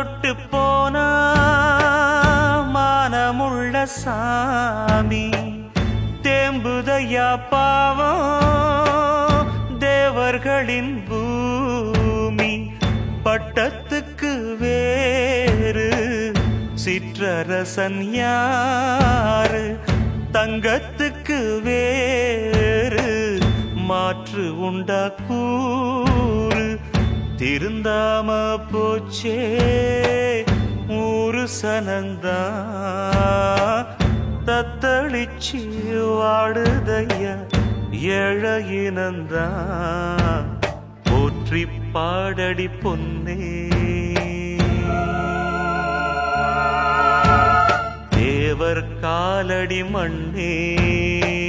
தொட்டு போனா மானமுள்ள சாமி தேம்புதையா பாவம் தேவர்களின் பூமி. பட்டத்துக்கு வேறு சிற்றரசன் யாரு, தங்கத்துக்கு வேறு மாற்று உண்டா கூறு. திருந்தாம போச்சே ஊரு சனந்தா தத்தளிச்சு வாடுதையா ஏழையினந்தா. போற்றி பாடடி பொன்னே தேவர் காலடி மண்ணே.